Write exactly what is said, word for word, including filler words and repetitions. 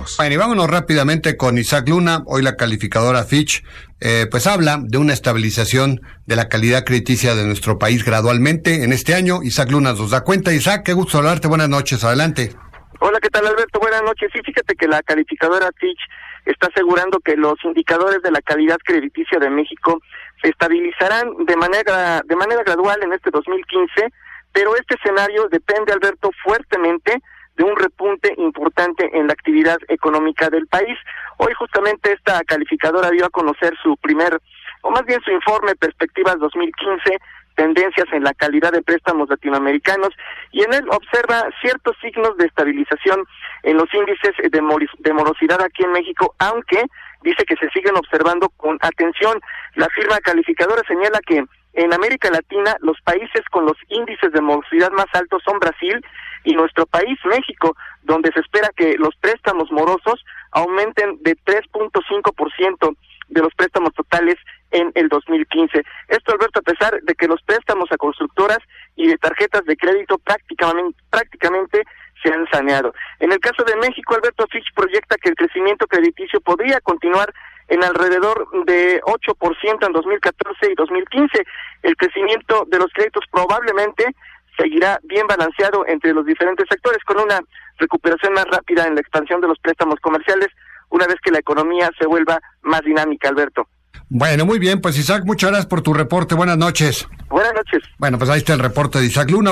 riesgos. Bueno, y vámonos rápidamente con Isaac Luna. Hoy la calificadora Fitch eh, pues habla de una estabilización de la calidad crediticia de nuestro país gradualmente en este año. Isaac Luna nos da cuenta. Isaac, qué gusto hablarte. Buenas noches. Adelante. Hola, ¿qué tal, Alberto? Buenas noches. Sí, fíjate que la calificadora Fitch está asegurando que los indicadores de la calidad crediticia de México se estabilizarán de manera de manera gradual en este dos mil quince, pero este escenario depende, Alberto, fuertemente de un repunte importante en la actividad económica del país. Hoy justamente esta calificadora dio a conocer su primer, o más bien su informe Perspectivas dos mil quince, tendencias en la calidad de préstamos latinoamericanos, y en él observa ciertos signos de estabilización en los índices de, mor- de morosidad aquí en México, aunque dice que se siguen observando con atención. La firma calificadora señala que en América Latina los países con los índices de morosidad más altos son Brasil y nuestro país, México, donde se espera que los préstamos morosos aumenten de tres punto cinco por ciento de los préstamos totales en el dos mil quince. Esto, Alberto, a pesar de que los préstamos a constructoras y de tarjetas de crédito prácticamente, prácticamente se han saneado. En el caso de México, Alberto, Fitch proyecta que el crecimiento crediticio podría continuar en alrededor de ocho por ciento en dos mil catorce y dos mil quince. El crecimiento de los créditos probablemente seguirá bien balanceado entre los diferentes sectores, con una recuperación más rápida en la expansión de los préstamos comerciales, una vez que la economía se vuelva más dinámica, Alberto. Bueno, muy bien, pues Isaac, muchas gracias por tu reporte. Buenas noches. Buenas noches. Bueno, pues ahí está el reporte de Isaac Luna.